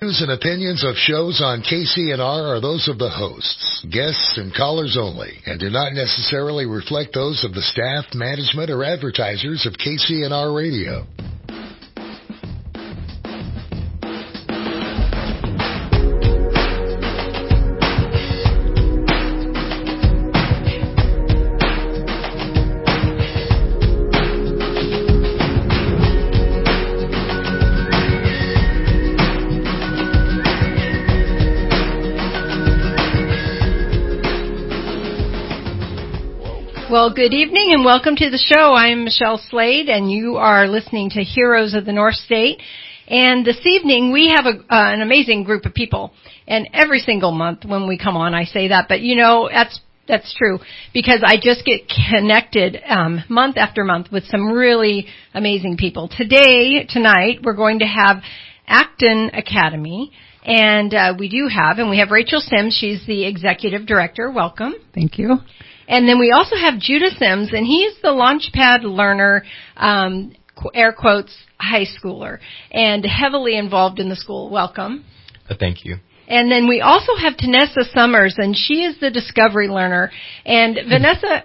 Views and opinions of shows on KCNR are those of the hosts, guests, and callers only, and do not necessarily reflect those of the staff, management, or advertisers of KCNR Radio. Well, good evening and welcome to the show. I'm Michelle Slade and you are listening to Heroes of the North State. And this evening we have an amazing group of people. And every single month when we come on I say that, but you know, that's true because I just get connected month after month with some really amazing people. Tonight, we're going to have Acton Academy. And we have Rachel Sims. She's the executive director. Welcome. Thank you. And then we also have Judah Sims, and he's the Launchpad learner, air quotes, high schooler, and heavily involved in the school. Welcome. Thank you. And then we also have Tessa Summers, and she is the discovery learner. And Tessa,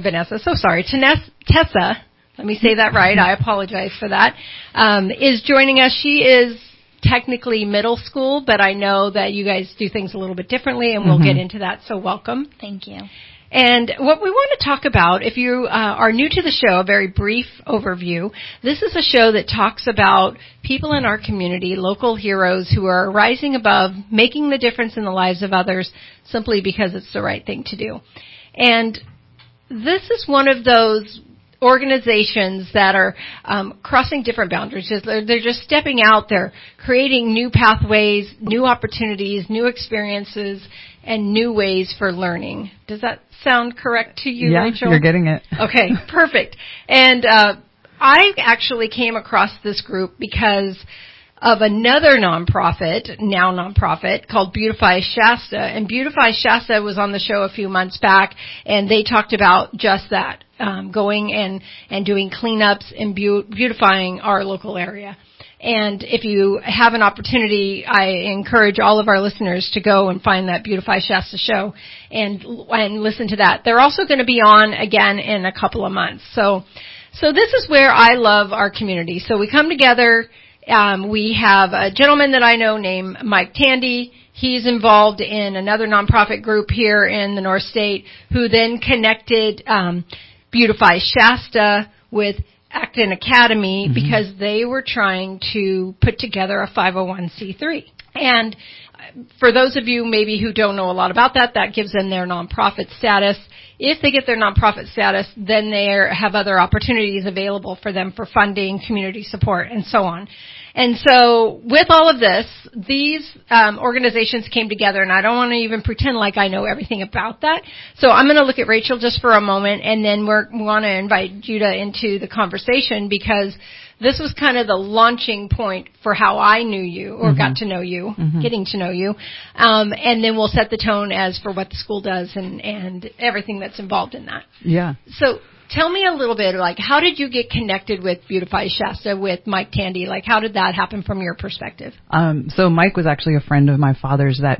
let me say that right, I apologize for that, is joining us. She is technically middle school, but I know that you guys do things a little bit differently, and we'll get into that, so welcome. Thank you. And what we want to talk about, if you are new to the show, a very brief overview. This is a show that talks about people in our community, local heroes who are rising above, making the difference in the lives of others simply because it's the right thing to do. And this is one of those organizations that are crossing different boundaries. They're just stepping out there, creating new pathways, new opportunities, new experiences, and new ways for learning. Does that sound correct to you, Rachel? Yeah, you're getting it. Okay, perfect. And I actually came across this group because of another nonprofit called Beautify Shasta. And Beautify Shasta was on the show a few months back, and they talked about just that, going and doing cleanups and beautifying our local area. And if you have an opportunity, I encourage all of our listeners to go and find that Beautify Shasta show and listen to that. They're also going to be on again in a couple of months. So this is where I love our community. So we come together. We have a gentleman that I know named Mike Tandy. He's involved in another nonprofit group here in the North State who then connected Beautify Shasta with Acton Academy because they were trying to put together a 501c3. And for those of you maybe who don't know a lot about that, that gives them their nonprofit status. If they get their nonprofit status, then they have other opportunities available for them for funding, community support, and so on. And so with all of this, these organizations came together, and I don't want to even pretend like I know everything about that. So I'm going to look at Rachel just for a moment, and then we want to invite Judah into the conversation because this was kind of the launching point for how I knew you or got to know you, getting to know you. And then we'll set the tone as for what the school does and everything that's involved in that. Yeah. So tell me a little bit, like, how did you get connected with Beautify Shasta with Mike Tandy? Like, how did that happen from your perspective? So Mike was actually a friend of my father's that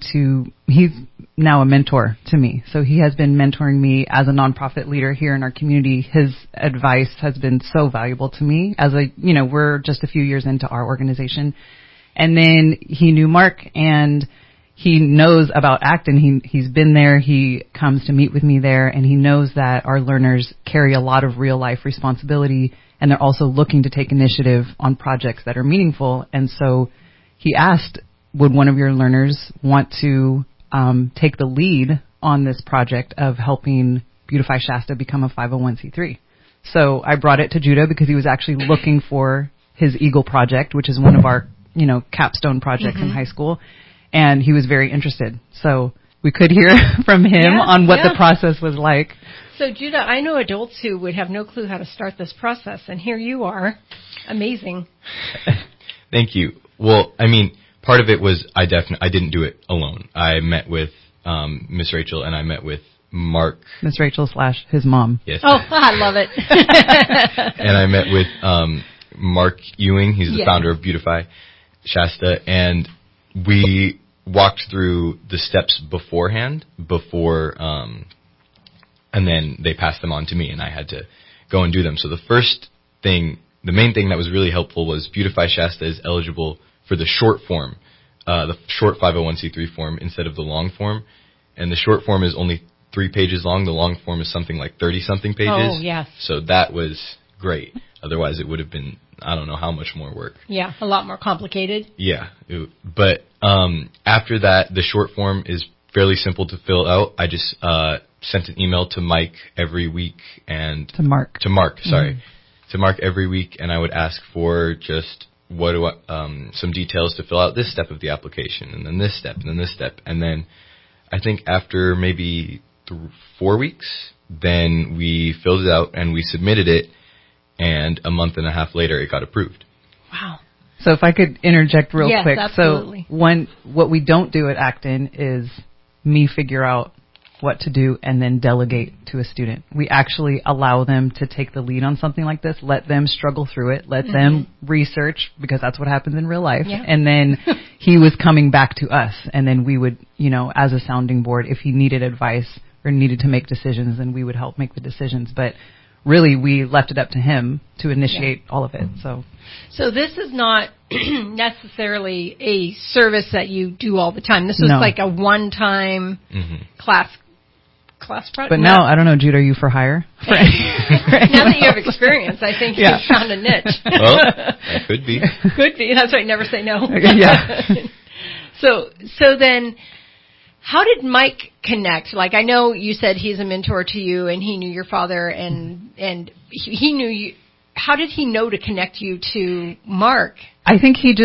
he's now a mentor to me. So he has been mentoring me as a nonprofit leader here in our community. His advice has been so valuable to me we're just a few years into our organization. And then he knew Mark and he knows about Acton. He's been there. He comes to meet with me there, and he knows that our learners carry a lot of real-life responsibility, and they're also looking to take initiative on projects that are meaningful. And so he asked, would one of your learners want to take the lead on this project of helping Beautify Shasta become a 501c3? So I brought it to Judah because he was actually looking for his Eagle project, which is one of our, capstone projects in high school. And he was very interested. So we could hear from him on what the process was like. So, Judah, I know adults who would have no clue how to start this process, and here you are. Amazing. Thank you. Well, I mean, part of it was I didn't do it alone. I met with Miss Rachel, and I met with Mark. Miss Rachel / his mom. Yes. Oh, I love it. And I met with Mark Ewing. He's the founder of Beautify Shasta, and we walked through the steps beforehand, and then they passed them on to me, and I had to go and do them. So the main thing that was really helpful was Beautify Shasta is eligible for the short form, the short 501c3 form instead of the long form. And the short form is only 3 pages long. The long form is something like 30-something pages. Oh, yes. So that was great. Otherwise, it would have been, I don't know how much more work. Yeah, a lot more complicated. Yeah. But after that, the short form is fairly simple to fill out. I just sent an email to Mike every week and... To Mark, sorry. Mm-hmm. To Mark every week, and I would ask for just some details to fill out this step of the application, and then this step, and then this step. And then I think after maybe 4 weeks, then we filled it out and we submitted it, and a month and a half later it got approved. Wow. So if I could interject real yes, quick. Absolutely. So what we don't do at Acton is me figure out what to do and then delegate to a student. We actually allow them to take the lead on something like this, let them struggle through it, let them research, because that's what happens in real life. Yeah. And then he was coming back to us, and then we would, as a sounding board, if he needed advice or needed to make decisions, then we would help make the decisions. But really, we left it up to him to initiate all of it. So this is not necessarily a service that you do all the time. This was like a one-time class project. But now, I don't know, Jude, are you for hire? Now that you have experience, I think you've found a niche. Well, that could be. Could be. That's right. Never say no. Yeah. So then, how did Mike connect? Like, I know you said he's a mentor to you, and he knew your father, and he knew you. How did he know to connect you to Mark? I think he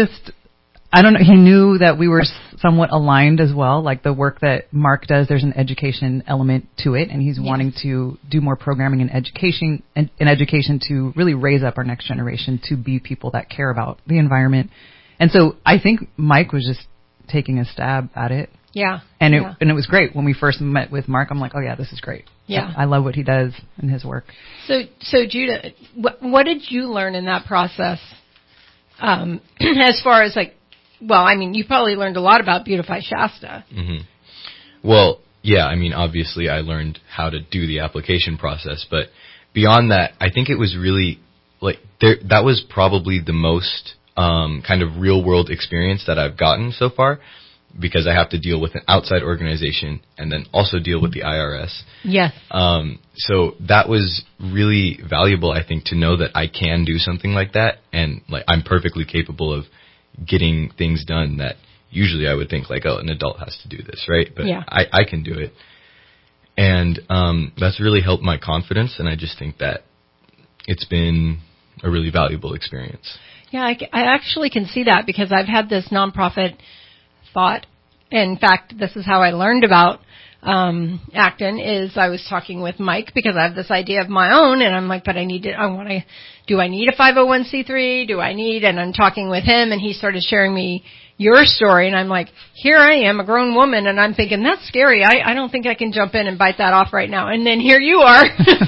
knew that we were somewhat aligned as well. Like the work that Mark does, there's an education element to it, and he's wanting to do more programming and education to really raise up our next generation to be people that care about the environment. And so I think Mike was just taking a stab at it. Yeah. And it was great. When we first met with Mark, I'm like, oh yeah, this is great. Yeah. I love what he does in his work. So Judah, what did you learn in that process? As far as you probably learned a lot about Beautify Shasta. Mm-hmm. Well, yeah, obviously I learned how to do the application process, but beyond that, I think it was really that was probably the most kind of real world experience that I've gotten so far, because I have to deal with an outside organization and then also deal with the IRS. Yes. So that was really valuable, I think, to know that I can do something like that, and I'm perfectly capable of getting things done that usually I would think an adult has to do this, right? But I can do it. And that's really helped my confidence, and I just think that it's been a really valuable experience. Yeah, I actually can see that, because I've had this nonprofit thought. In fact, this is how I learned about Acton. Is I was talking with Mike, because I have this idea of my own, and I'm like, but do I need a 501c3? And I'm talking with him, and he started sharing me your story, and I'm like, here I am, a grown woman, and I'm thinking, that's scary. I don't think I can jump in and bite that off right now. And then here you are,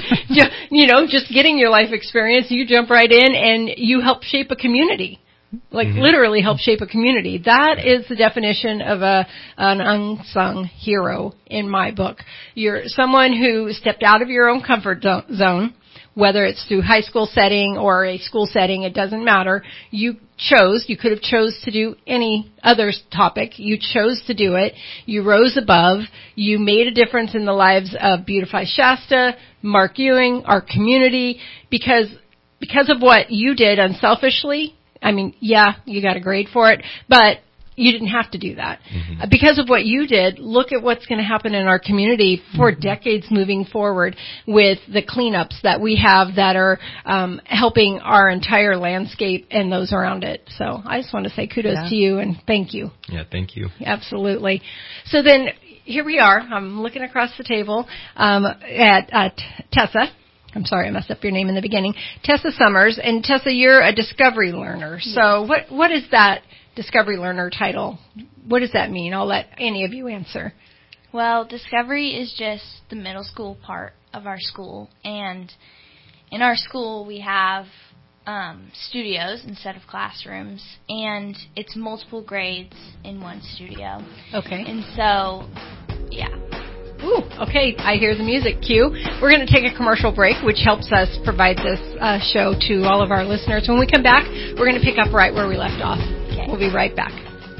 just getting your life experience. You jump right in, and you help shape a community. Literally help shape a community. That is the definition of an unsung hero in my book. You're someone who stepped out of your own comfort zone, whether it's through high school setting or a school setting, it doesn't matter. You could have chose to do any other topic. You chose to do it. You rose above. You made a difference in the lives of Beautify Shasta, Mark Ewing, our community, because of what you did unselfishly. You got a grade for it, but you didn't have to do that. Mm-hmm. Because of what you did, look at what's going to happen in our community for decades moving forward with the cleanups that we have that are helping our entire landscape and those around it. So I just want to say kudos to you and thank you. Yeah, thank you. Absolutely. So then here we are. I'm looking across the table at Tessa. I'm sorry, I messed up your name in the beginning. Tessa Summers. And Tessa, you're a Discovery Learner. Yes. So what is that Discovery Learner title? What does that mean? I'll let any of you answer. Well, Discovery is just the middle school part of our school. And in our school, we have studios instead of classrooms, and it's multiple grades in one studio. Okay. And so, yeah. Ooh, okay, I hear the music cue. We're going to take a commercial break, which helps us provide this show to all of our listeners. When we come back, we're going to pick up right where we left off. Okay. We'll be right back.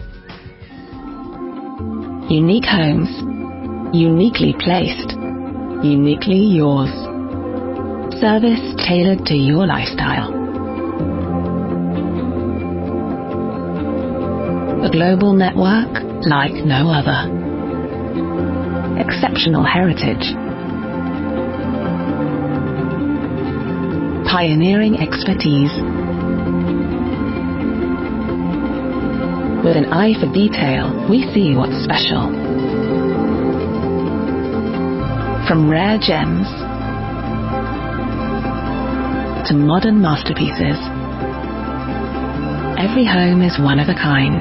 Unique homes. Uniquely placed. Uniquely yours. Service tailored to your lifestyle. A global network like no other. Exceptional heritage. Pioneering expertise. With an eye for detail, we see what's special. From rare gems to modern masterpieces, every home is one of a kind.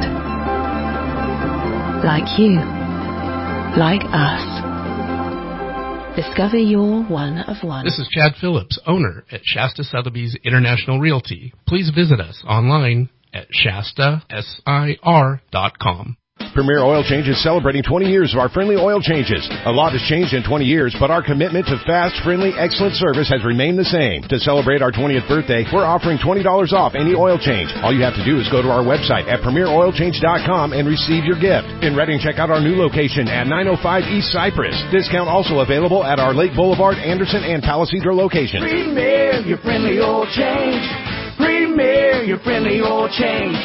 Like you. Like us. Discover your one of one. This is Chad Phillips, owner at Shasta Sotheby's International Realty. Please visit us online at shastasir.com. Premier Oil Change is celebrating 20 years of our friendly oil changes. A lot has changed in 20 years, but our commitment to fast, friendly, excellent service has remained the same. To celebrate our 20th birthday, we're offering $20 off any oil change. All you have to do is go to our website at premieroilchange.com and receive your gift. In Redding, check out our new location at 905 East Cypress. Discount also available at our Lake Boulevard, Anderson, and Palisadro locations. Premier, your friendly oil change. Premier, your friendly oil change.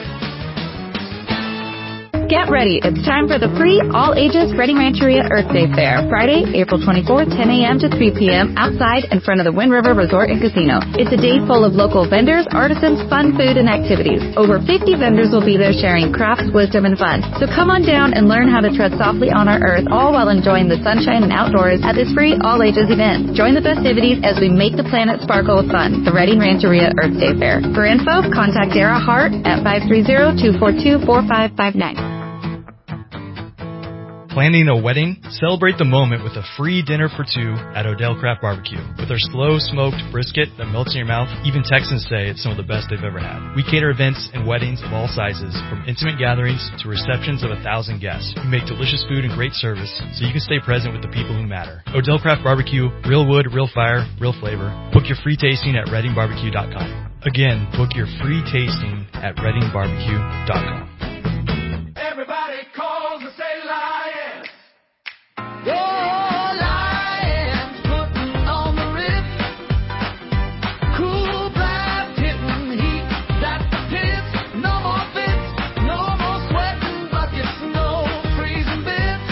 Get ready. It's time for the free all-ages Redding Rancheria Earth Day Fair. Friday, April 24th, 10 a.m. to 3 p.m. outside in front of the Wind River Resort and Casino. It's a day full of local vendors, artisans, fun food, and activities. Over 50 vendors will be there sharing crafts, wisdom, and fun. So come on down and learn how to tread softly on our earth, all while enjoying the sunshine and outdoors at this free all-ages event. Join the festivities as we make the planet sparkle with fun. The Redding Rancheria Earth Day Fair. For info, contact Dara Hart at 530-242-4559. Planning a wedding? Celebrate the moment with a free dinner for two at Odell Craft Barbecue. With our slow smoked brisket that melts in your mouth, even Texans say it's some of the best they've ever had. We cater events and weddings of all sizes, from intimate gatherings to receptions of 1,000 guests. We make delicious food and great service so you can stay present with the people who matter. Odell Craft Barbecue, real wood, real fire, real flavor. Book your free tasting at reddingbarbecue.com. Again, book your free tasting at reddingbarbecue.com. Everybody calls and say lion. Oh, lions putting on the rip. Cool blast hitting heat. That's the pits. No more fits. No more sweating buckets. No freezing bits.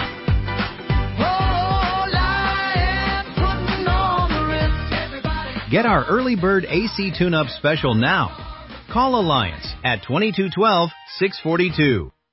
Oh, lions putting on the rip. Everybody. Get our early bird AC tune-up special now. Call Alliance at 2212-642.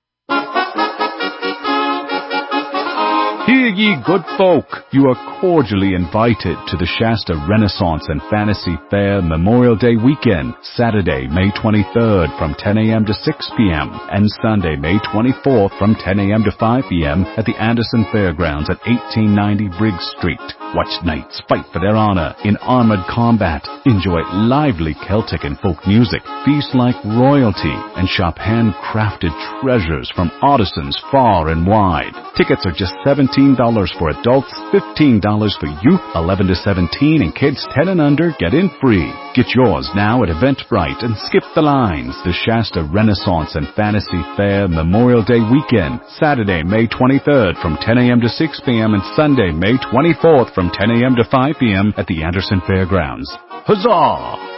Hear ye, good folk, you are cordially invited to the Shasta Renaissance and Fantasy Fair Memorial Day weekend, Saturday, May 23rd from 10 a.m. to 6 p.m. and Sunday, May 24th from 10 a.m. to 5 p.m. at the Anderson Fairgrounds at 1890 Briggs Street. Watch knights fight for their honor in armored combat. Enjoy lively Celtic and folk music, feast like royalty, and shop handcrafted treasures from artisans far and wide. Tickets are just $17 for adults, $15 for youth, 11 to 17, and kids 10 and under get in free. Get yours now at Eventbrite and skip the lines. The Shasta Renaissance and Fantasy Fair Memorial Day weekend, Saturday, May 23rd from 10 a.m. to 6 p.m. and Sunday, May 24th from 10 a.m. to 5 p.m. at the Anderson Fairgrounds. Huzzah!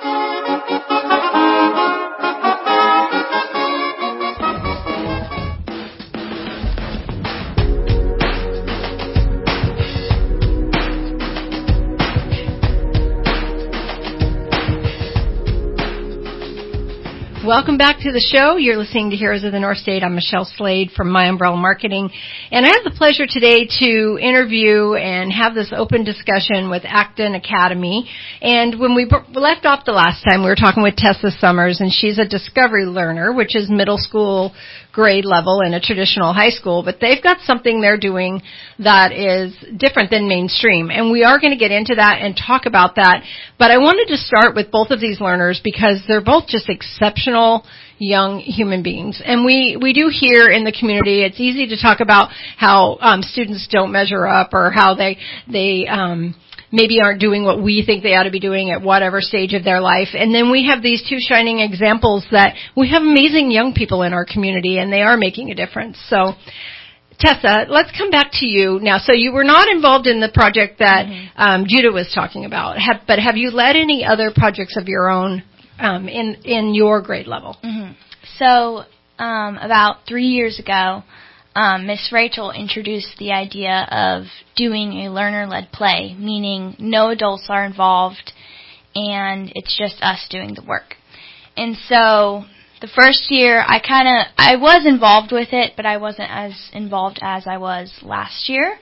Welcome back to the show. You're listening to Heroes of the North State. I'm Michelle Slade from My Umbrella Marketing. And I have the pleasure today to interview and have this open discussion with Acton Academy. And when we left off the last time, we were talking with Tessa Summers, and she's a Discovery Learner, which is middle school grade level in a traditional high school, but they've got something they're doing that is different than mainstream. And we are going to get into that and talk about that. But I wanted to start with both of these learners because they're both just exceptional young human beings. And we do hear in the community, it's easy to talk about how students don't measure up or how they maybe aren't doing what we think they ought to be doing at whatever stage of their life. And then we have these two shining examples that we have amazing young people in our community, and they are making a difference. So, Tessa, let's come back to you now. So you were not involved in the project that Judah was talking about, but have you led any other projects of your own in your grade level? So about 3 years ago, Miss Rachel introduced the idea of doing a learner-led play, meaning no adults are involved and it's just us doing the work. And so the first year I was involved with it, but I wasn't as involved as I was last year.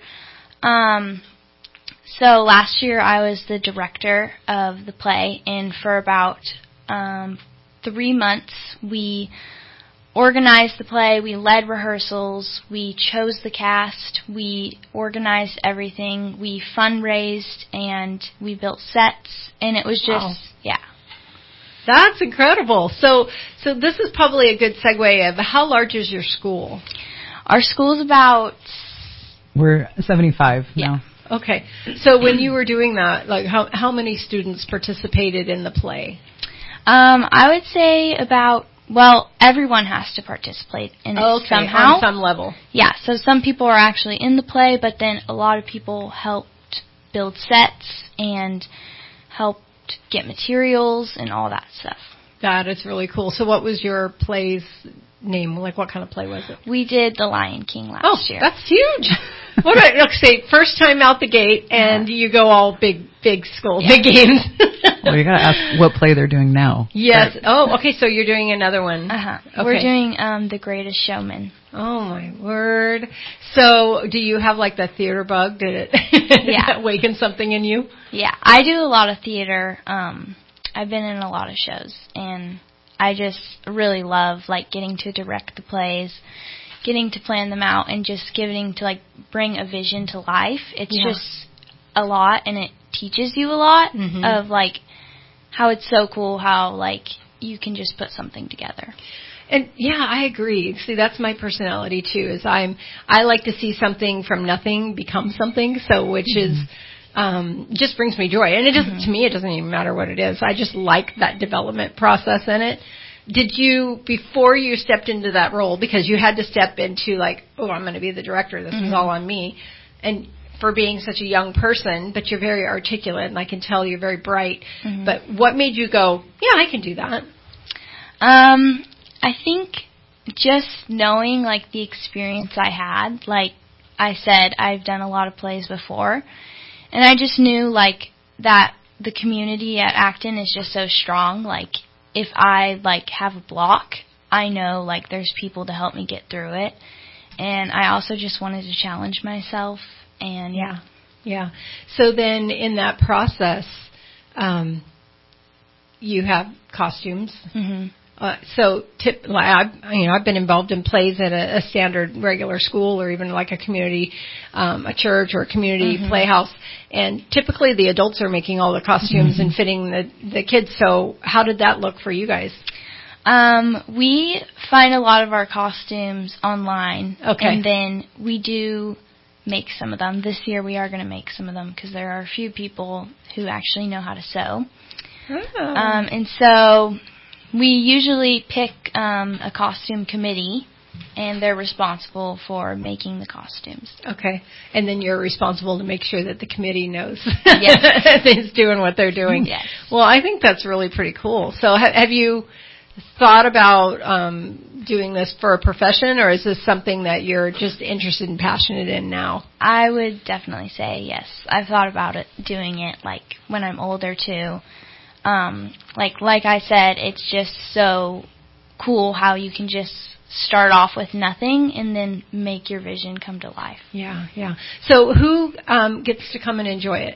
So last year I was the director of the play, and for about 3 months we organized the play, we led rehearsals, we chose the cast, we organized everything, we fundraised, and we built sets, and it was just, That's incredible. So this is probably a good segue of how large is your school? Our school's about... We're 75 now. Okay. So when you were doing that, like how many students participated in the play? I would say about... Well, everyone has to participate in it somehow. On some level. Yeah, so some people are actually in the play, but then a lot of people helped build sets and helped get materials and all that stuff. That is really cool. So what was your play's name? Like what kind of play was it? We did The Lion King last year. That's huge. What do I say? First time out the gate, and you go all big school, big games. Well, you gotta ask what play they're doing now. Yes. Oh, okay. So you're doing another one. Okay. We're doing The Greatest Showman. Oh my word! So, do you have like the theater bug? Did it awaken something in you? Yeah, I do a lot of theater. I've been in a lot of shows, and I just really love like getting to direct the plays, getting to plan them out, and just getting to like bring a vision to life. It's just a lot, and it teaches you a lot of like how it's so cool how like you can just put something together. And I agree. See, that's my personality too. Is I like to see something from nothing become something. So which is just brings me joy. And it doesn't to me. It doesn't even matter what it is. I just like that development process in it. Did you, before you stepped into that role, because you had to step into like, I'm going to be the director. This is all on me. And for being such a young person, but you're very articulate, and I can tell you're very bright. But what made you go, I can do that? I think just knowing, like, the experience I had, like I said, I've done a lot of plays before, and I just knew, like, that the community at Acton is just so strong. Like, if I, like, have a block, I know, like, there's people to help me get through it, and I also just wanted to challenge myself, and So then in that process, you have costumes. I've been involved in plays at a standard regular school or even like a community, a church or a community playhouse. And typically the adults are making all the costumes and fitting the kids. So how did that look for you guys? We find a lot of our costumes online. Okay. And then we do make some of them. This year we are going to make some of them because there are a few people who actually know how to sew. And so we usually pick a costume committee, and they're responsible for making the costumes. Okay. And then you're responsible to make sure that the committee knows is doing what they're doing. Yes. Well, I think that's really pretty cool. So have you thought about doing this for a profession, or is this something that you're just interested and passionate in now? I would definitely say yes. I've thought about doing it like when I'm older too. Like I said, it's just so cool how you can just start off with nothing and then make your vision come to life. Yeah. So who gets to come and enjoy it?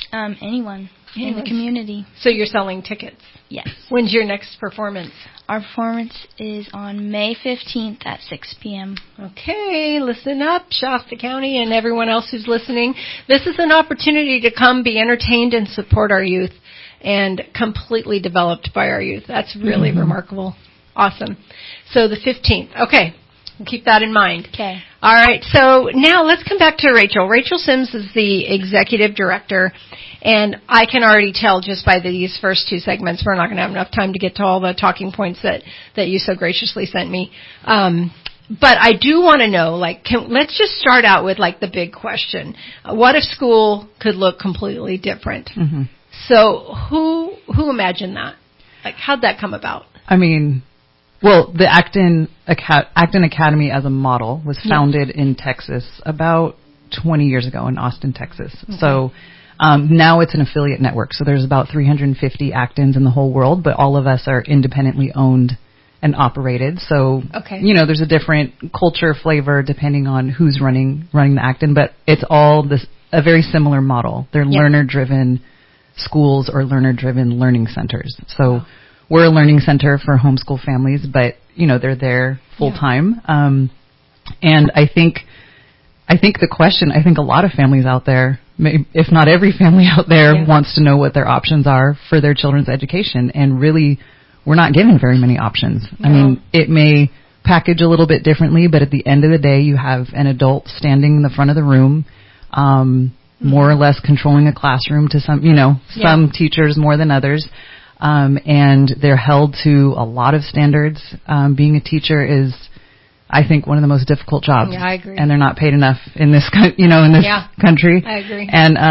Anyone in the community. So you're selling tickets? Yes. When's your next performance? Our performance is on May 15th at 6 p.m. Okay, listen up, Shasta County and everyone else who's listening. This is an opportunity to come be entertained and support our youth, and completely developed by our youth. That's really remarkable. Awesome. So the 15th. Okay. We'll keep that in mind. Okay. All right. So now let's come back to Rachel. Rachel Sims is the executive director, and I can already tell just by these first two segments, we're not going to have enough time to get to all the talking points that you so graciously sent me. But I do want to know, let's just start out with the big question. What if school could look completely different? Mm-hmm. So who imagined that? How'd that come about? I mean, well, the Acton Academy as a model was founded in Texas about 20 years ago in Austin, Texas. Okay. So now it's an affiliate network. So there's about 350 Actons in the whole world, but all of us are independently owned and operated. So, there's a different culture flavor depending on who's running the Acton, but it's all a very similar model. They're learner-driven schools or learner-driven learning centers. So we're a learning center for homeschool families, but, they're there full-time. And I think the question, I think a lot of families out there, if not every family out there, wants to know what their options are for their children's education. And really, we're not given very many options. No. I mean, it may package a little bit differently, but at the end of the day, you have an adult standing in the front of the room, more or less controlling a classroom to some teachers more than others. And they're held to a lot of standards. Being a teacher is, I think, one of the most difficult jobs. Yeah, I agree. And they're not paid enough in this, country. I agree.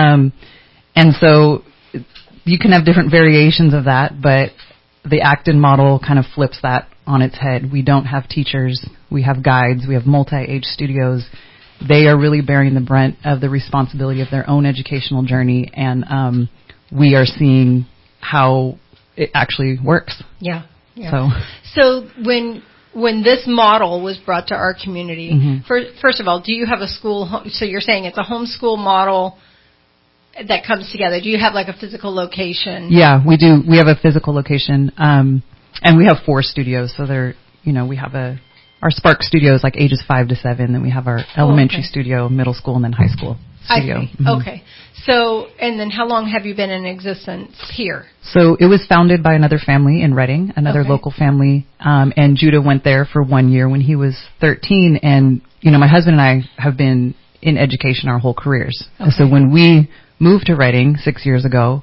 And so you can have different variations of that, but the Acton model kind of flips that on its head. We don't have teachers. We have guides. We have multi-age studios. They are really bearing the brunt of the responsibility of their own educational journey, and we are seeing how it actually works. Yeah. So when this model was brought to our community, first of all, do you have a school? So you're saying it's a homeschool model that comes together. Do you have a physical location? Yeah, we do. We have a physical location, and we have 4 studios. So we have our Spark studios ages 5 to 7. Then we have our elementary studio, middle school, and then high school studio. I see. Okay. So, and then how long have you been in existence here? So it was founded by another family in Redding, another local family, and Judah went there for 1 year when he was 13. And, my husband and I have been in education our whole careers. Okay. So when we moved to Redding 6 years ago,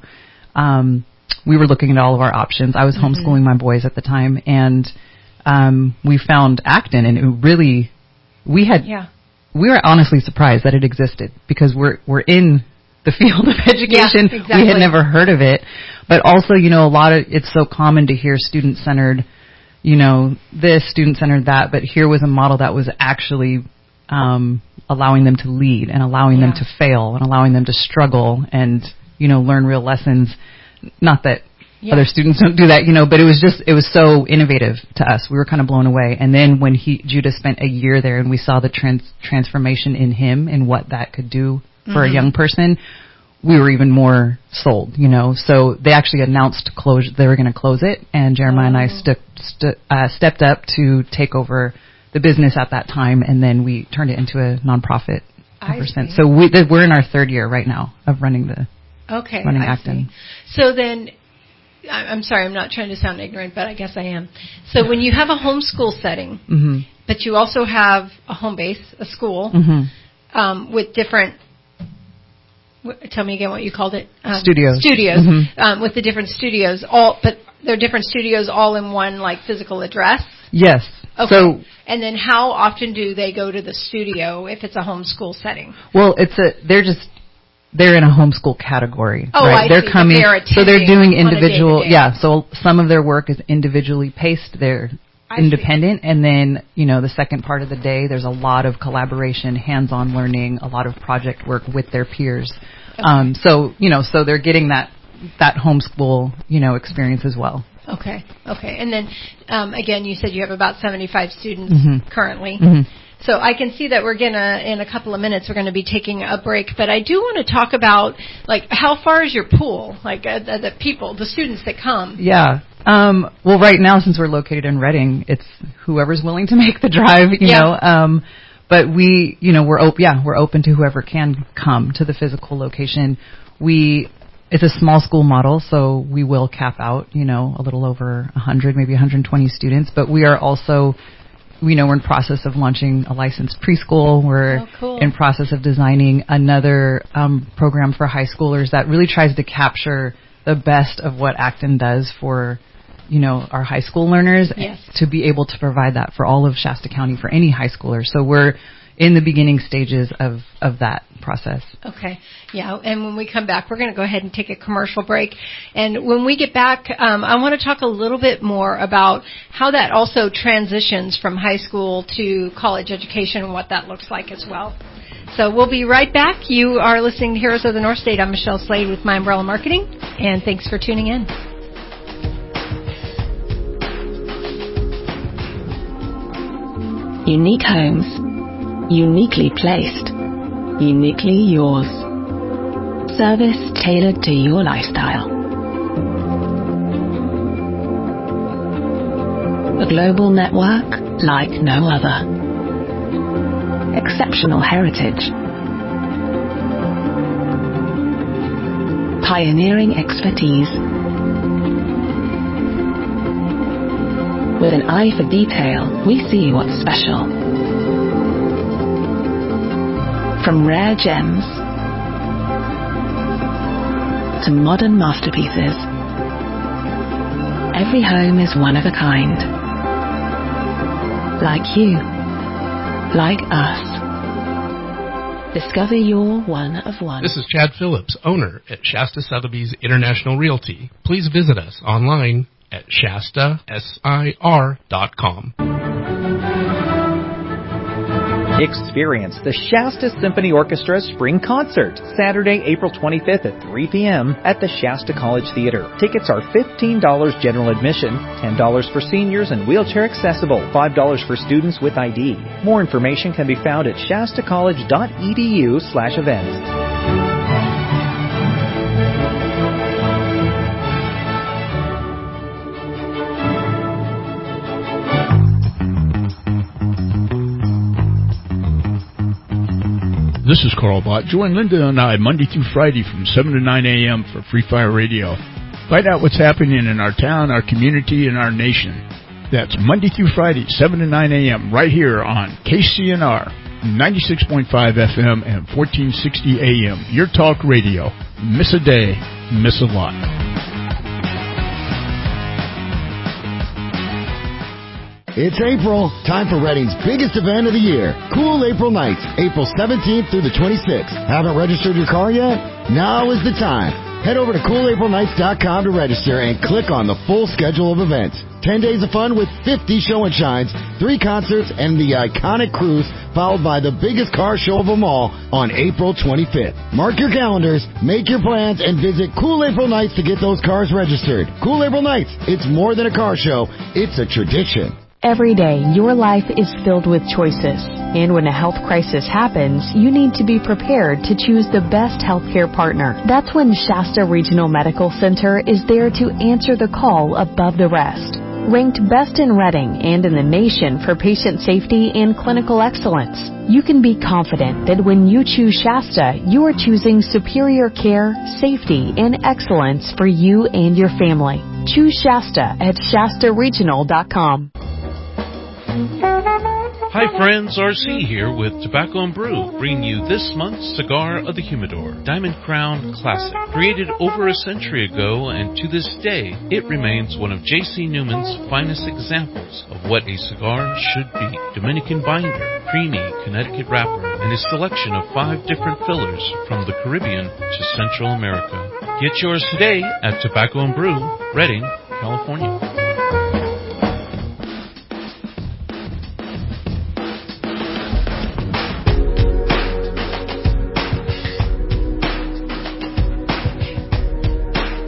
we were looking at all of our options. I was homeschooling my boys at the time, and we found Acton, and it really, we were honestly surprised that it existed, because we're in the field of education. Yeah, exactly. We had never heard of it, but also, it's so common to hear student-centered, this, student-centered that, but here was a model that was actually allowing them to lead and allowing them to fail and allowing them to struggle and, learn real lessons. Not that other students don't do that, but it was so innovative to us. We were kind of blown away. And then when Judah spent a year there and we saw the transformation in him and what that could do for a young person, we were even more sold, So they actually announced they were going to close it, and Jeremiah and I stepped up to take over the business at that time, and then we turned it into a nonprofit ever since. So we're in our 3rd year right now of running Acton. So then, I'm sorry, I'm not trying to sound ignorant, but I guess I am. So when you have a homeschool setting, but you also have a home base, a school, with different, tell me again what you called it. Studios. With the different studios, but they're different studios all in one physical address? Yes. Okay. So, and then how often do they go to the studio if it's a homeschool setting? Well, they're in a homeschool category. Oh, right? They're coming, so they're doing individual. Yeah. So some of their work is individually paced. They're independent, and then the second part of the day, there's a lot of collaboration, hands-on learning, a lot of project work with their peers. Okay. So they're getting that homeschool experience as well. Okay. And then again, you said you have about 75 students currently. So I can see that we're in a couple of minutes, we're going to be taking a break. But I do want to talk about, like, how far is your pool? Like, the students that come. Yeah. Well, right now, since we're located in Reading, it's whoever's willing to make the drive, you know. But we're open to whoever can come to the physical location. It's a small school model, so we will cap out, a little over 100, maybe 120 students. But we are also, we're in process of launching a licensed preschool. We're in process of designing another program for high schoolers that really tries to capture the best of what Acton does for, our high school learners, to be able to provide that for all of Shasta County for any high schooler. So we're in the beginning stages of that process. Okay. Yeah. And when we come back, we're going to go ahead and take a commercial break. And when we get back, I want to talk a little bit more about how that also transitions from high school to college education and what that looks like as well. So we'll be right back. You are listening to Heroes of the North State. I'm Michelle Slade with My Umbrella Marketing, and thanks for tuning in. Unique homes, uniquely placed, uniquely yours. Service tailored to your lifestyle. A global network like no other. Exceptional heritage. Pioneering expertise. With an eye for detail, we see what's special. From rare gems to modern masterpieces, every home is one of a kind. Like you, like us. Discover your one of one. This is Chad Phillips, owner at Shasta Sotheby's International Realty. Please visit us online at shastasir.com. Experience the Shasta Symphony Orchestra Spring Concert, Saturday, April 25th at 3 p.m. at the Shasta College Theater. Tickets are $15 general admission, $10 for seniors and wheelchair accessible, $5 for students with ID. More information can be found at shastacollege.edu/events. This is Carl Bott. Join Linda and I Monday through Friday from 7 to 9 a.m. for Free Fire Radio. Find out what's happening in our town, our community, and our nation. That's Monday through Friday, 7 to 9 a.m. right here on KCNR, 96.5 FM and 1460 AM. Your talk radio. Miss a day, miss a lot. It's April, time for Reading's biggest event of the year, Cool April Nights, April 17th through the 26th. Haven't registered your car yet? Now is the time. Head over to CoolAprilNights.com to register and click on the full schedule of events. 10 days of fun with 50 show and shines, 3 concerts, and the iconic cruise, followed by the biggest car show of them all on April 25th. Mark your calendars, make your plans, and visit Cool April Nights to get those cars registered. Cool April Nights, it's more than a car show, it's a tradition. Every day, your life is filled with choices. And when a health crisis happens, you need to be prepared to choose the best healthcare partner. That's when Shasta Regional Medical Center is there to answer the call above the rest. Ranked best in Reading and in the nation for patient safety and clinical excellence, you can be confident that when you choose Shasta, you are choosing superior care, safety, and excellence for you and your family. Choose Shasta at shastaregional.com. Hi friends, RC here with Tobacco and Brew, bringing you this month's Cigar of the Humidor, Diamond Crown Classic. Created over a century ago, and to this day, it remains one of J.C. Newman's finest examples of what a cigar should be. Dominican binder, creamy Connecticut wrapper, and a selection of 5 different fillers from the Caribbean to Central America. Get yours today at Tobacco and Brew, Reading, California.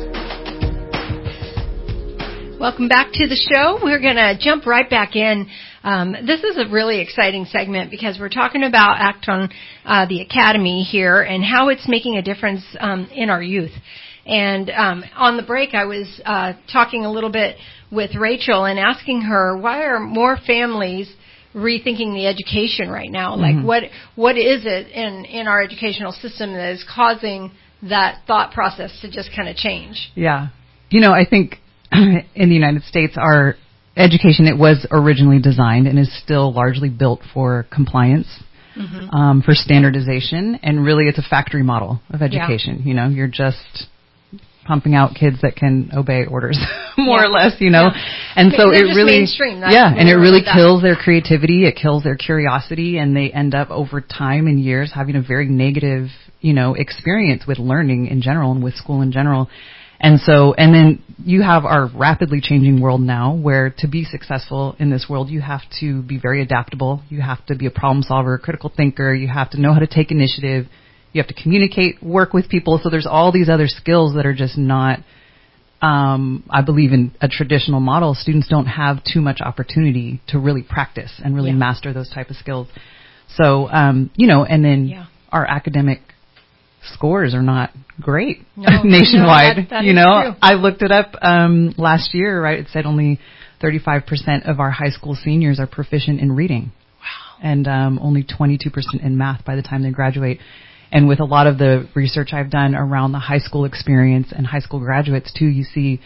Welcome back to the show. We're going to jump right back in. This is a really exciting segment because we're talking about Acton, the Academy here, and how it's making a difference in our youth. And on the break, I was talking a little bit with Rachel and asking her, why are more families rethinking the education right now? Mm-hmm. Like, what is it in our educational system that is causing that thought process to just kind of change? Yeah. I think in the United States, our education, it was originally designed and is still largely built for compliance, for standardization, and really it's a factory model of education. Yeah. You're just pumping out kids that can obey orders, more or less, And so they're it just really, mainstream. That's and it really kills their creativity. It kills their curiosity, and they end up over time and years having a very negative, experience with learning in general and with school in general. And then you have our rapidly changing world now, where to be successful in this world, you have to be very adaptable. You have to be a problem solver, a critical thinker. You have to know how to take initiative. You have to communicate, work with people. So there's all these other skills that are just not, I believe, in a traditional model. Students don't have too much opportunity to really practice and really master those type of skills. So, and then our academic scores are not great nationwide. That is true. I looked it up last year, right? It said only 35% of our high school seniors are proficient in reading. Wow. And only 22% in math by the time they graduate. And with a lot of the research I've done around the high school experience and high school graduates too, you see,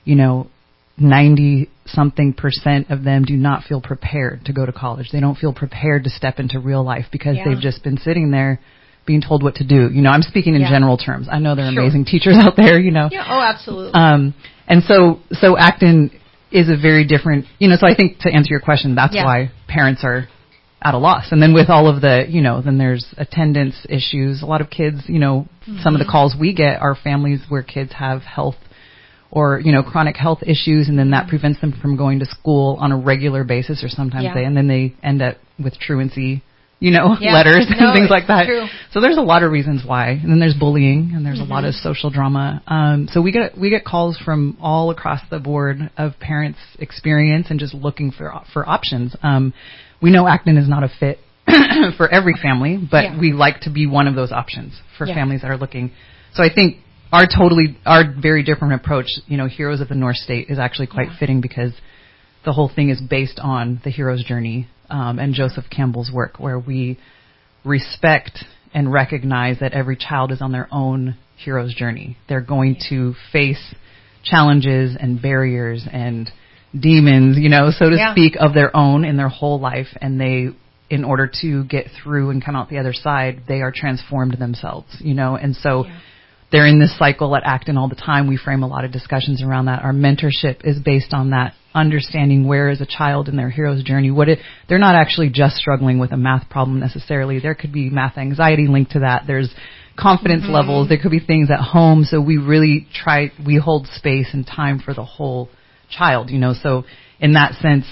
90-something% of them do not feel prepared to go to college. They don't feel prepared to step into real life because they've just been sitting there being told what to do. I'm speaking in general terms. I know there are amazing teachers out there, Yeah, oh, absolutely. And so Acton is a very different, so I think to answer your question, that's why parents are at a loss. And then with all of the, then there's attendance issues. A lot of kids, some of the calls we get are families where kids have health or, chronic health issues, and then that prevents them from going to school on a regular basis, or sometimes they end up with truancy, letters and things like that. True. So there's a lot of reasons why. And then there's bullying, and there's a lot of social drama. So we get calls from all across the board of parents' experience and just looking for options. We know Acton is not a fit for every family, but we like to be one of those options for families that are looking. So I think our very different approach, Heroes of the North State, is actually quite fitting because the whole thing is based on the hero's journey and Joseph Campbell's work, where we respect and recognize that every child is on their own hero's journey. They're going to face challenges and barriers and demons, so to speak, of their own in their whole life, and they, in order to get through and come out the other side, they are transformed themselves, and so they're in this cycle at Acton all the time. We frame a lot of discussions around that. Our mentorship is based on that, understanding where is a child in their hero's journey. They're not actually just struggling with a math problem necessarily. There could be math anxiety linked to that. There's confidence levels. There could be things at home. So we really we hold space and time for the whole child, so in that sense,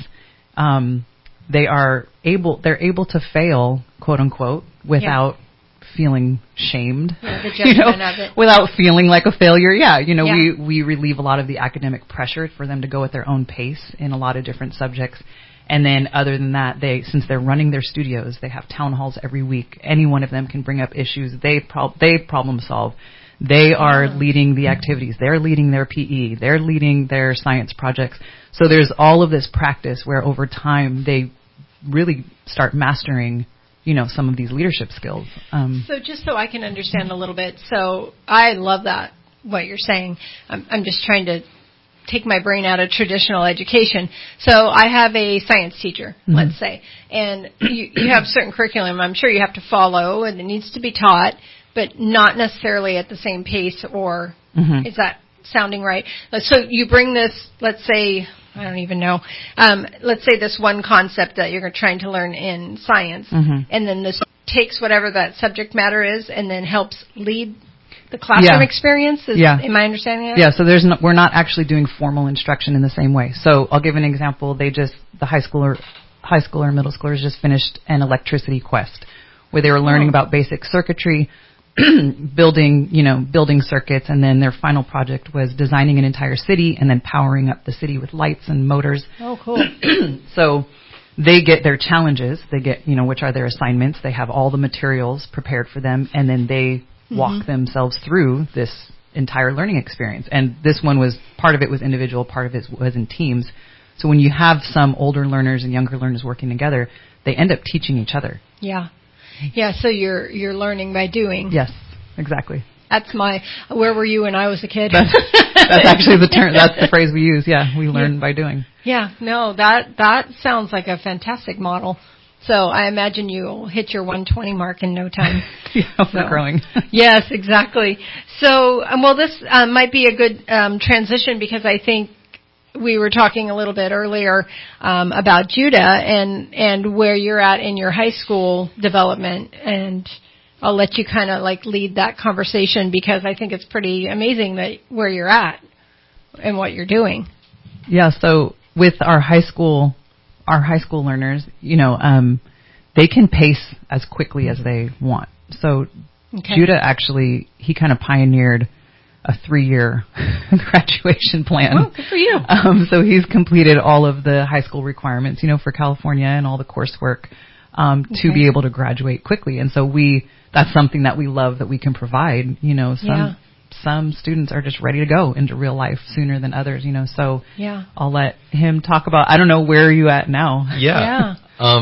they're able to fail, quote unquote, without feeling shamed, the judgment of it. Without feeling like a failure. We relieve a lot of the academic pressure for them to go at their own pace in a lot of different subjects. And then other than that, since they're running their studios, they have town halls every week. Any one of them can bring up issues. They problem solve. They are leading the activities. They're leading their PE. They're leading their science projects. So there's all of this practice where over time they really start mastering, some of these leadership skills. So just so I can understand a little bit, so I love that, what you're saying. I'm just trying to take my brain out of traditional education. So I have a science teacher, let's say, and you have certain curriculum I'm sure you have to follow, and it needs to be taught, but not necessarily at the same pace, or is that sounding right? So you bring this, let's say, I don't even know, let's say this one concept that you're trying to learn in science, and then this takes whatever that subject matter is and then helps lead the classroom experience? Am I understanding that? Yeah, so we're not actually doing formal instruction in the same way. So I'll give an example. The high school or middle schoolers just finished an electricity quest where they were learning about basic circuitry, building circuits, and then their final project was designing an entire city and then powering up the city with lights and motors. Oh, cool. So they get their challenges. They get, which are their assignments. They have all the materials prepared for them, and then they walk themselves through this entire learning experience. And this one was, part of it was individual, part of it was in teams. So when you have some older learners and younger learners working together, they end up teaching each other. Yeah. Yeah, so you're learning by doing. Yes, exactly. That's where were you when I was a kid? That's actually the term, that's the phrase we use. Yeah, we learn by doing. Yeah, no, that sounds like a fantastic model. So I imagine you'll hit your 120 mark in no time. We're growing. Yes, exactly. So, well, this might be a good transition, because I think we were talking a little bit earlier about Judah and where you're at in your high school development, and I'll let you kind of lead that conversation, because I think it's pretty amazing that where you're at and what you're doing. Yeah, so with our high school learners, they can pace as quickly as they want. So Judah actually, he kind of pioneered a 3-year graduation plan. Oh, good for you. So he's completed all of the high school requirements, for California, and all the coursework to be able to graduate quickly. And so that's something that we love that we can provide. Some students are just ready to go into real life sooner than others, so I'll let him talk about, I don't know, where are you at now? Yeah.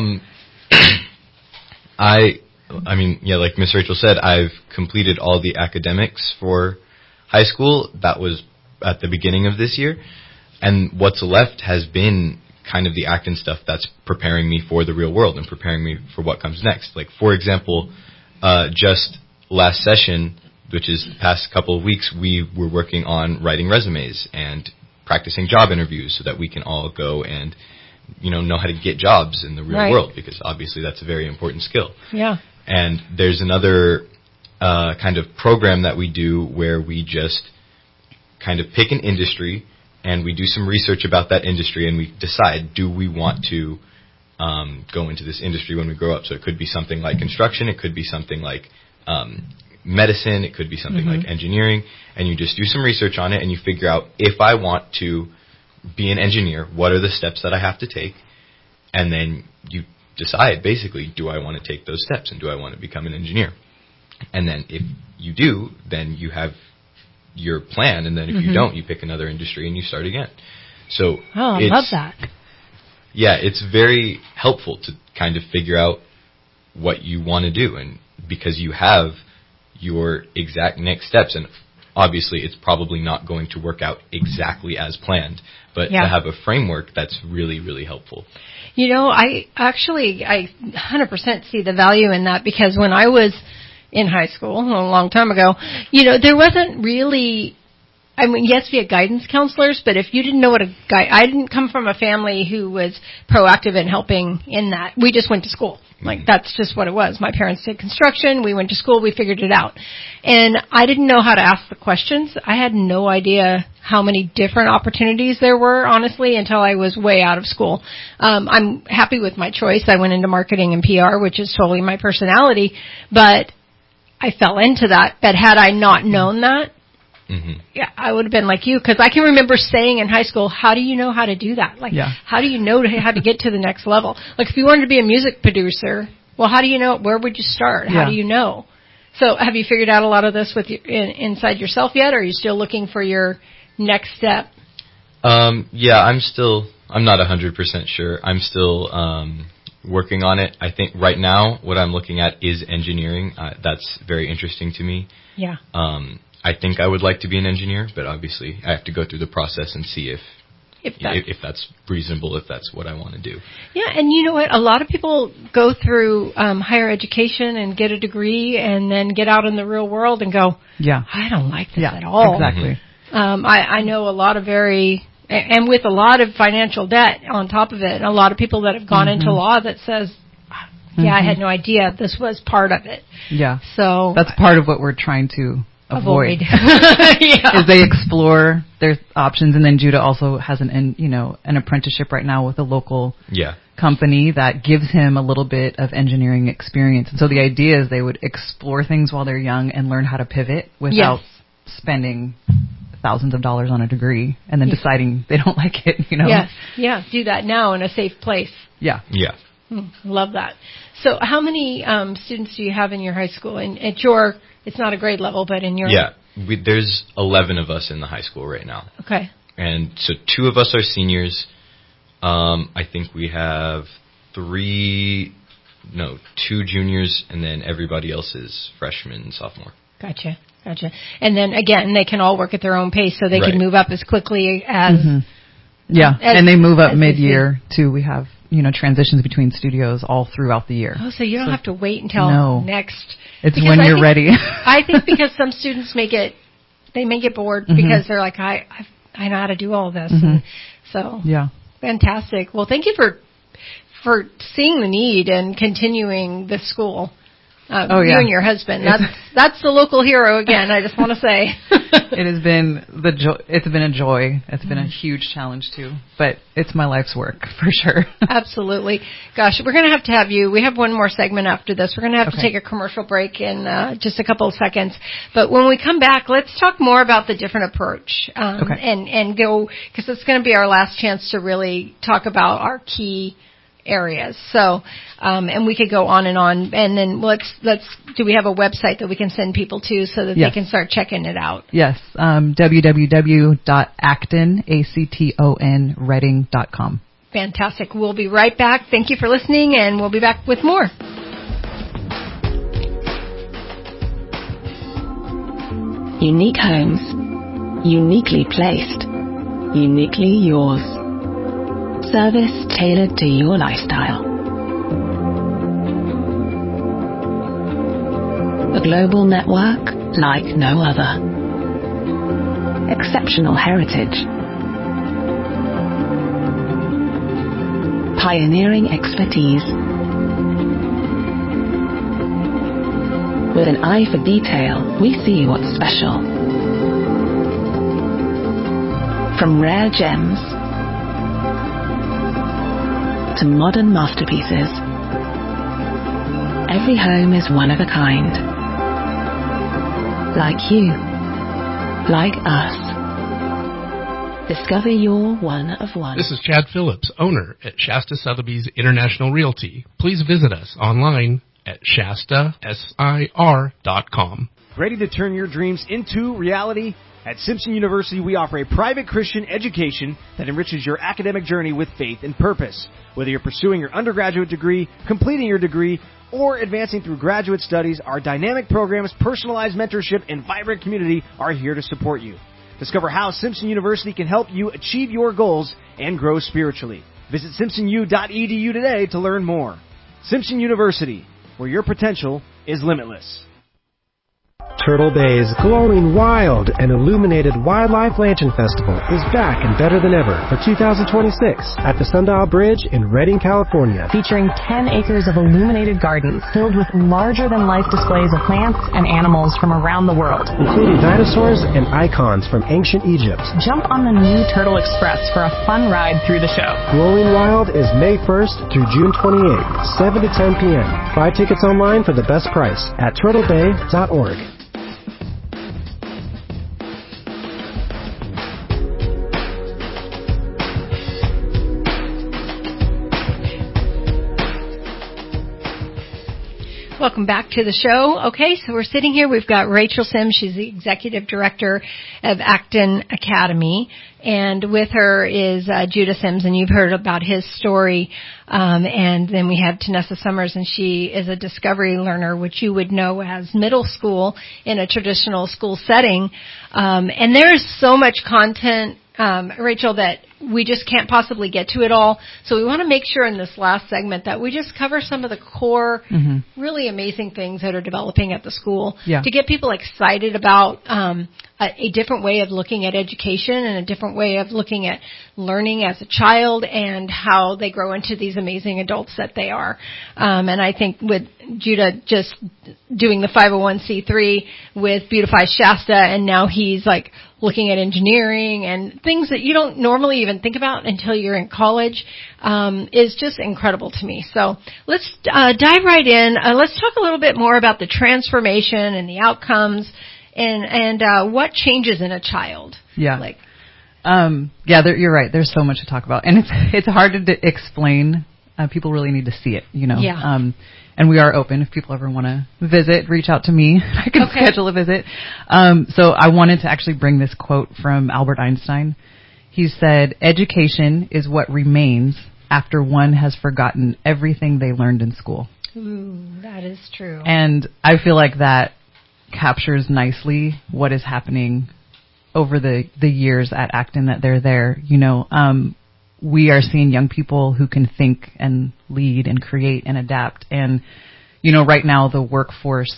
Like Miss Rachel said, I've completed all the academics for high school. That was at the beginning of this year. And what's left has been kind of the acting stuff that's preparing me for the real world and preparing me for what comes next. Like, for example, just last session, which is the past couple of weeks, we were working on writing resumes and practicing job interviews so that we can all go and, know how to get jobs in the real world, because obviously that's a very important skill. Yeah. And there's another kind of program that we do where we just kind of pick an industry and we do some research about that industry, and we decide, do we want to go into this industry when we grow up? So it could be something like construction, it could be something like medicine, it could be something like engineering, and you just do some research on it and you figure out, if I want to be an engineer, what are the steps that I have to take? And then you decide, basically, do I want to take those steps, and do I want to become an engineer? And then if you do, then you have your plan, and then if you don't, you pick another industry and you start again. So I love that. Yeah, it's very helpful to kind of figure out what you want to do, and because you have your exact next steps, and obviously it's probably not going to work out exactly as planned, but to have a framework, that's really, really helpful. I 100% see the value in that, because when I was in high school a long time ago, there wasn't really, yes, we had guidance counselors, but if you didn't know what I didn't come from a family who was proactive in helping in that. We just went to school. That's just what it was. My parents did construction. We went to school. We figured it out. And I didn't know how to ask the questions. I had no idea how many different opportunities there were, honestly, until I was way out of school. I'm happy with my choice. I went into marketing and PR, which is totally my personality, but I fell into that. But had I not known that, yeah, I would have been like you, because I can remember saying in high school, how do you know how to do that? How do you know how to get to the next level? If you wanted to be a music producer, well, how do you know? Where would you start? How do you know? So have you figured out a lot of this with inside yourself yet, or are you still looking for your next step? Yeah, I'm not 100% sure. I'm still working on it. I think right now what I'm looking at is engineering. That's very interesting to me. Yeah. I think I would like to be an engineer, but obviously I have to go through the process and see if that's reasonable, if that's what I want to do. Yeah, and you know what? A lot of people go through higher education and get a degree and then get out in the real world and go, I don't like this at all. Exactly. I know a lot of and with a lot of financial debt on top of it, a lot of people that have gone into law that says, I had no idea this was part of it. Yeah. So that's part of what we're trying to avoid. Is they explore their options, and then Judah also has an apprenticeship right now with a local company that gives him a little bit of engineering experience. And so the idea is they would explore things while they're young and learn how to pivot without spending thousands of dollars on a degree and then deciding they don't like it, Yes. Yeah. Do that now in a safe place. Yeah. Yeah. Love that. So how many students do you have in your high school? And at your, it's not a grade level, but in your... Yeah. There's 11 of us in the high school right now. Okay. And so 2 of us are seniors. I think we have 2 juniors, and then everybody else is freshman and sophomore. Gotcha. And then, again, they can all work at their own pace, so they can move up as quickly as... Yeah, and they move up mid-year, too. We have, transitions between studios all throughout the year. Oh, so you don't have to wait until next... It's when you're ready. I think because some students may get bored because they're like, I know how to do all this. And so, fantastic. Well, thank you for seeing the need and continuing the school. You and your husband. That's the local hero again. I just want to say it has been It's been a joy. It's been a huge challenge too, but it's my life's work for sure. Absolutely. Gosh, we're going to have you. We have one more segment after this. We're going to have to take a commercial break in just a couple of seconds. But when we come back, let's talk more about the different approach and go, because it's going to be our last chance to really talk about our key areas. So, and we could go on, and then do we have a website that we can send people to so that they can start checking it out? Yes, www.actonreading.com. Fantastic. We'll be right back. Thank you for listening, and we'll be back with more. Unique homes, uniquely placed, uniquely yours. Service tailored to your lifestyle. A global network like no other. Exceptional heritage. Pioneering expertise. With an eye for detail, we see what's special. From rare gems to modern masterpieces, every home is one of a kind. Like you, like us. Discover your one of one. This is Chad Phillips, owner at Shasta Sotheby's International Realty. Please visit us online at shastasir.com. Ready to turn your dreams into reality? At Simpson University, we offer a private Christian education that enriches your academic journey with faith and purpose. Whether you're pursuing your undergraduate degree, completing your degree, or advancing through graduate studies, our dynamic programs, personalized mentorship, and vibrant community are here to support you. Discover how Simpson University can help you achieve your goals and grow spiritually. Visit simpsonu.edu today to learn more. Simpson University, where your potential is limitless. Turtle Bay's Glowing Wild and Illuminated Wildlife Lantern Festival is back and better than ever for 2026 at the Sundial Bridge in Redding, California. Featuring 10 acres of illuminated gardens filled with larger-than-life displays of plants and animals from around the world, including dinosaurs and icons from ancient Egypt. Jump on the new Turtle Express for a fun ride through the show. Glowing Wild is May 1st through June 28th, 7 to 10 p.m. Buy tickets online for the best price at turtlebay.org. Welcome back to the show. Okay, so we're sitting here. We've got Rachel Sims. She's the executive director of Acton Academy. And with her is Judah Sims, and you've heard about his story. And then we have Tanessa Summers, and she is a discovery learner, which you would know as middle school in a traditional school setting. And there's so much content, Rachel, that we just can't possibly get to it all. So we want to make sure in this last segment that we just cover some of the core, really amazing things that are developing at the school to get people excited about a different way of looking at education and a different way of looking at learning as a child and how they grow into these amazing adults that they are. And I think with Judah just doing the 501c3 with Beautify Shasta, and now he's like looking at engineering and things that you don't normally even think about until you're in college, is just incredible to me. So let's dive right in. Let's talk a little bit more about the transformation and the outcomes and what changes in a child? Yeah. Like, you're right. There's so much to talk about, and it's hard to explain. People really need to see it, you know. Yeah. And we are open. If people ever want to visit, reach out to me. I can schedule a visit. So I wanted to actually bring this quote from Albert Einstein. He said, "Education is what remains after one has forgotten everything they learned in school." Ooh, that is true. And I feel like that captures nicely what is happening over the years at Acton that they're there. You know, we are seeing young people who can think and lead and create and adapt. And, you know, right now the workforce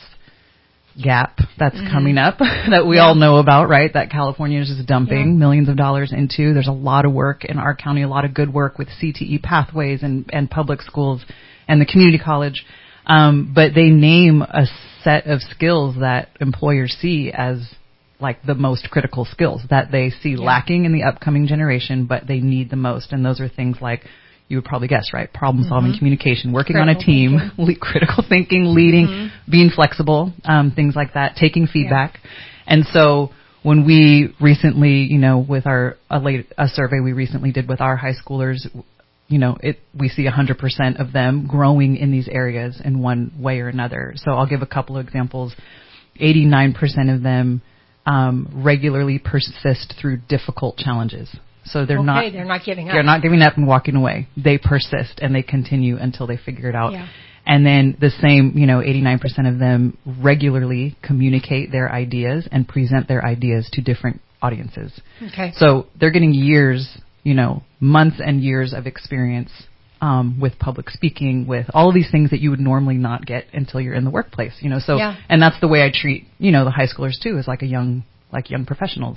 gap that's coming up that we all know about, right? That California is just dumping millions of dollars into. There's a lot of work in our county, a lot of good work with CTE pathways and public schools and the community college. But they name a set of skills that employers see as like the most critical skills that they see lacking in the upcoming generation, but they need the most. And those are things like, you would probably guess, right? Problem solving, communication, working on a team, critical thinking, leading, being flexible, things like that, taking feedback. And so when we recently, you know, with a survey we recently did with our high schoolers, you know, we see 100% of them growing in these areas in one way or another. So I'll give a couple of examples. 89% of them regularly persist through difficult challenges. So they're not giving up. They're not giving up and walking away. They persist and they continue until they figure it out. Yeah. And then the same, you know, 89% of them regularly communicate their ideas and present their ideas to different audiences. Okay. So they're getting years, you know, months and years of experience with public speaking, with all of these things that you would normally not get until you're in the workplace, you know. So, and that's the way I treat, you know, the high schoolers too, is like young professionals.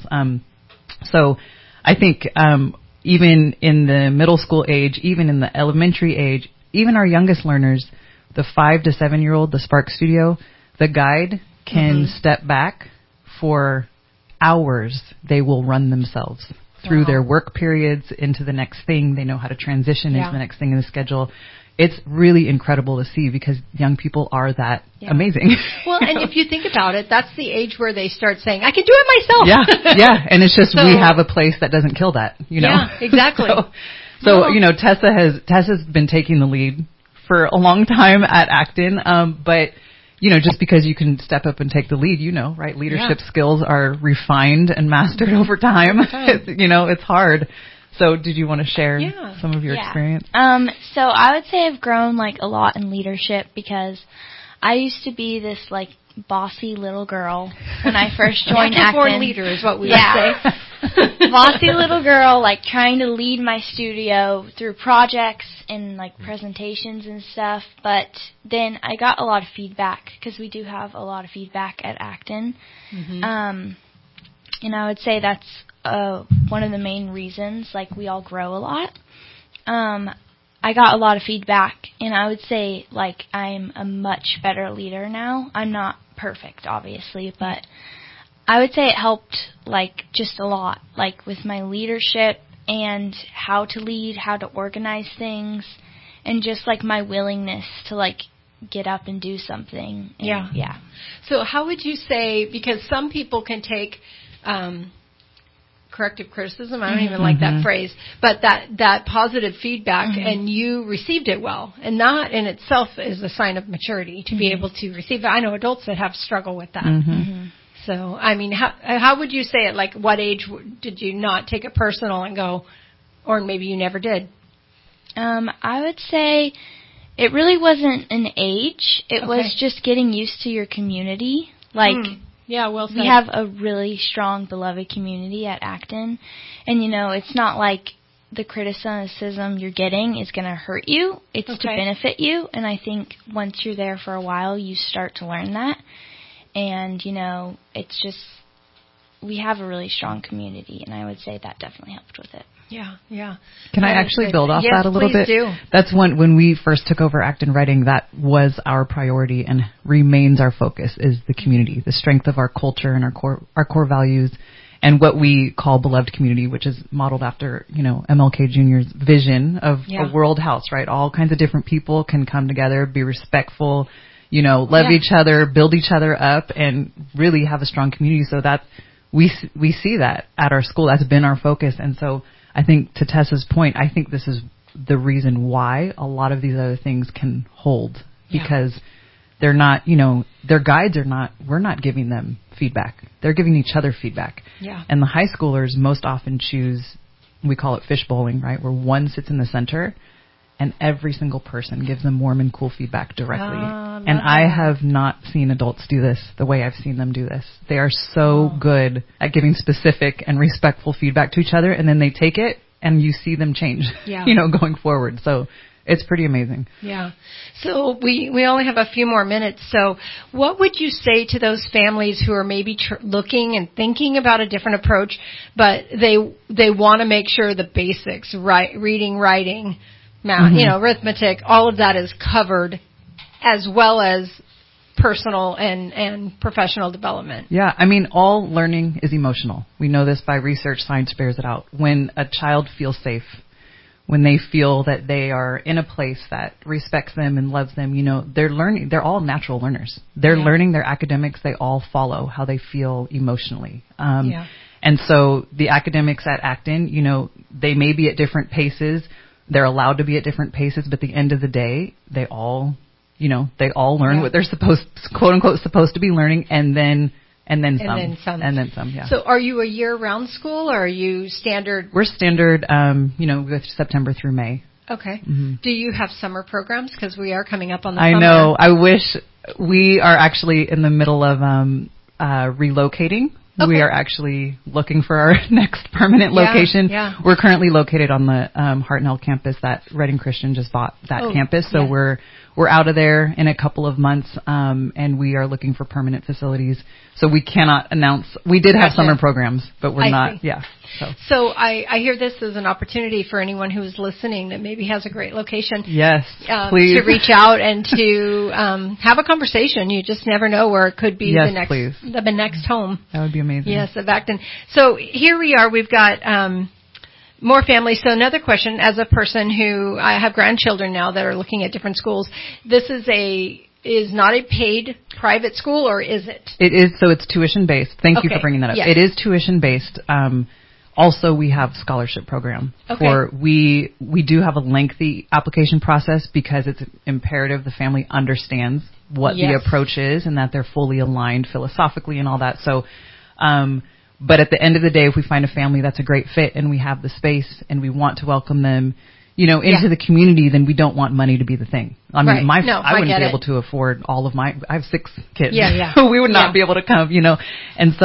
So I think even in the middle school age, even in the elementary age, even our youngest learners, the 5 to 7 year old, the Spark Studio, the guide can step back for hours. They will run themselves through their work periods into the next thing. They know how to transition into the next thing in the schedule. It's really incredible to see because young people are that amazing. Well, and if you think about it, that's the age where they start saying, I can do it myself. Yeah. And it's just we have a place that doesn't kill that, you know. Yeah, exactly. So you know, Tessa's been taking the lead for a long time at Acton, but you know, just because you can step up and take the lead, you know, right? Leadership skills are refined and mastered over time. You know, it's hard. So did you want to share some of your experience? So I would say I've grown like a lot in leadership because I used to be this like bossy little girl when I first joined Acton. Leader is what we would say. Bossy little girl, like trying to lead my studio through projects and like presentations and stuff. But then I got a lot of feedback because we do have a lot of feedback at Acton. And I would say that's one of the main reasons, like we all grow a lot. I got a lot of feedback, and I would say like I'm a much better leader now. I'm not perfect, obviously, but I would say it helped like just a lot, like with my leadership and how to lead, how to organize things, and just like my willingness to like get up and do something. And, So how would you say, because some people can take corrective criticism, I don't even like that phrase, but that positive feedback and you received it well, and that in itself is a sign of maturity to be able to receive it. I know adults that have struggled with that. So, I mean, how would you say it? Like, what age did you not take it personal and go, or maybe you never did? I would say it really wasn't an age. It was just getting used to your community. Like, well said. We have a really strong, beloved community at Acton. And, you know, it's not like the criticism you're getting is going to hurt you. It's to benefit you. And I think once you're there for a while, you start to learn that. And, you know, it's just, we have a really strong community, and I would say that definitely helped with it. Yeah. Can I actually build off that a little bit? Yes, please do. That's when we first took over Acton Writing, that was our priority and remains our focus, is the community, the strength of our culture and our core values, and what we call beloved community, which is modeled after, you know, MLK Jr.'s vision of a world house, right? All kinds of different people can come together, be respectful, love each other, build each other up, and really have a strong community. So that we see that at our school. That's been our focus. And so I think, to Tessa's point, I think this is the reason why a lot of these other things can hold, because they're not, their guides are not, we're not giving them feedback. They're giving each other feedback. Yeah. And the high schoolers most often choose, we call it fish bowling, right? Where one sits in the center and every single person gives them warm and cool feedback directly. And I have not seen adults do this the way I've seen them do this. They are so good at giving specific and respectful feedback to each other, and then they take it and you see them change, going forward. So it's pretty amazing. Yeah. So we only have a few more minutes. So what would you say to those families who are maybe looking and thinking about a different approach, but they want to make sure the basics, reading, writing, math, arithmetic, all of that is covered, as well as personal and professional development? Yeah, all learning is emotional. We know this by research. Science bears it out. When a child feels safe, when they feel that they are in a place that respects them and loves them, they're learning. They're all natural learners. They're learning their academics. They all follow how they feel emotionally. And so the academics at Acton, they may be at different paces. They're allowed to be at different paces, but at the end of the day, they all learn what they're quote unquote supposed to be learning, and then some. Yeah. So are you a year-round school, or are you standard? We're standard, with September through May. Okay. Mm-hmm. Do you have summer programs? Because we are coming up on the summer. I know. I wish. We are actually in the middle of relocating. Okay. We are actually looking for our next permanent location. Yeah. We're currently located on the Hartnell campus that Reading Christian just bought that campus. So we're out of there in a couple of months, and we are looking for permanent facilities. So we cannot announce. We did have summer programs, but we're not. See. Yeah. So I hear this as an opportunity for anyone who is listening that maybe has a great location. Yes, please. To reach out and to have a conversation. You just never know where it could be the next home. That would be amazing. Yes, of Acton. So here we are. We've got more families. So another question, as a person who I have grandchildren now that are looking at different schools, this is not a paid private school, or is it? It is. So it's tuition based. Thank you for bringing that up. Yes. It is tuition based. Also, we have scholarship program. Okay. We do have a lengthy application process because it's imperative the family understands what the approach is and that they're fully aligned philosophically and all that. So, but at the end of the day, if we find a family that's a great fit and we have the space and we want to welcome them, into the community, then we don't want money to be the thing. I wouldn't be able to afford all of I have 6 kids. We would not be able to come, And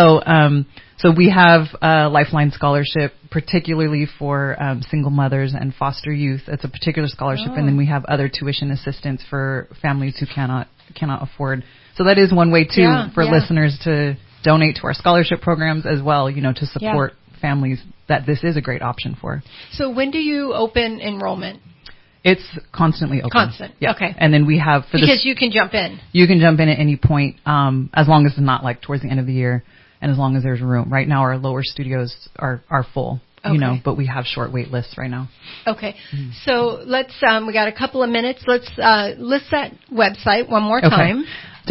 so we have a Lifeline scholarship, particularly for single mothers and foster youth. It's a particular scholarship, and then we have other tuition assistance for families who cannot afford. So that is one way too for listeners to donate to our scholarship programs as well, to support families that this is a great option for. So when do you open enrollment? It's constantly open. Constant. Yeah. Okay. And then we have because you can jump in. You can jump in at any point, as long as it's not like towards the end of the year, and as long as there's room. Right now, our lower studios are full. But we have short wait lists right now. Okay. Mm-hmm. So let's, we got a couple of minutes. Let's list that website one more time.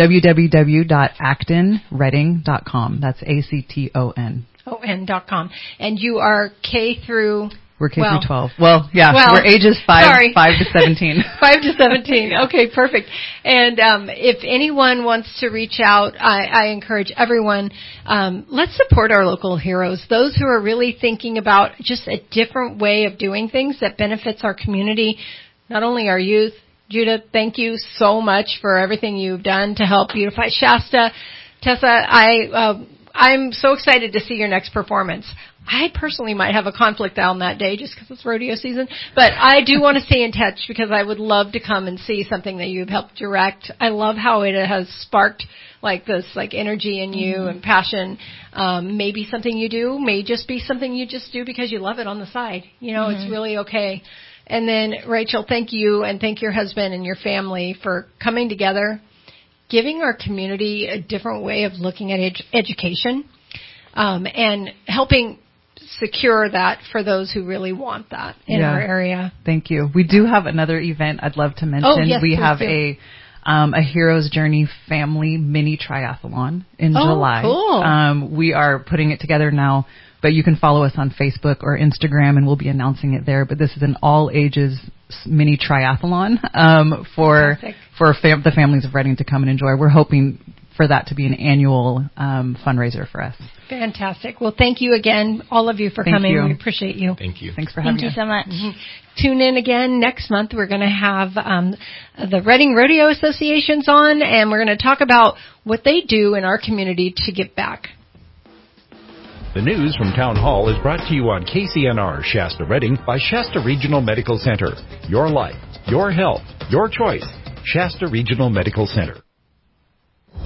www.actonreading.com. That's ACTON. .com. And you are K through... We're K through 12. We're ages 5 to 17. 5 to 17. Okay, perfect. And if anyone wants to reach out, I encourage everyone, let's support our local heroes, those who are really thinking about just a different way of doing things that benefits our community, not only our youth. Judah, thank you so much for everything you've done to help beautify Shasta. Tessa, I'm so excited to see your next performance. I personally might have a conflict on that day just because it's rodeo season, but I do want to stay in touch because I would love to come and see something that you've helped direct. I love how it has sparked this energy in you and passion. Maybe something you do may just be something you just do because you love it on the side. It's really okay. And then Rachel, thank you and thank your husband and your family for coming together, giving our community a different way of looking at education, and helping secure that for those who really want that in our area. Thank you. We do have another event I'd love to mention. Oh, yes, we have a Hero's Journey family mini triathlon in July. Cool. We are putting it together now, but you can follow us on Facebook or Instagram, and we'll be announcing it there. But this is an all-ages mini triathlon for the families of Reading to come and enjoy. We're hoping for that to be an annual fundraiser for us. Fantastic. Well, thank you again, all of you, for coming. We appreciate you. Thank you. Thanks for having us. Thank you so much. Tune in again next month. We're going to have the Reading Rodeo Associations on, and we're going to talk about what they do in our community to give back. The news from Town Hall is brought to you on KCNR Shasta Reading by Shasta Regional Medical Center. Your life, your health, your choice. Shasta Regional Medical Center.